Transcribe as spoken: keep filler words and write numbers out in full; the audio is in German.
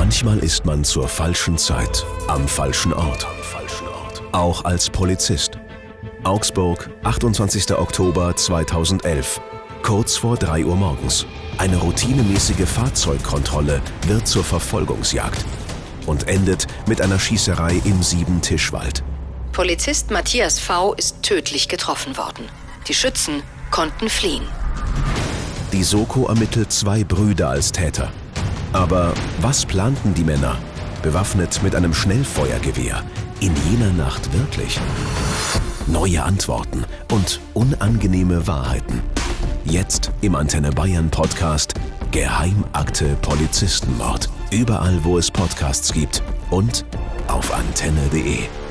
Manchmal ist man zur falschen Zeit am falschen Ort. Auch als Polizist. Augsburg, achtundzwanzigster Oktober zweitausendelf. Kurz vor drei Uhr morgens. Eine routinemäßige Fahrzeugkontrolle wird zur Verfolgungsjagd und endet mit einer Schießerei im Siebentischwald. Polizist Matthias V. ist tödlich getroffen worden. Die Schützen konnten fliehen. Die Soko ermittelt zwei Brüder als Täter. Aber was planten die Männer, bewaffnet mit einem Schnellfeuergewehr, in jener Nacht wirklich? Neue Antworten und unangenehme Wahrheiten. Jetzt im Antenne Bayern Podcast Geheimakte Polizistenmord. Überall, wo es Podcasts gibt und auf antenne punkt de.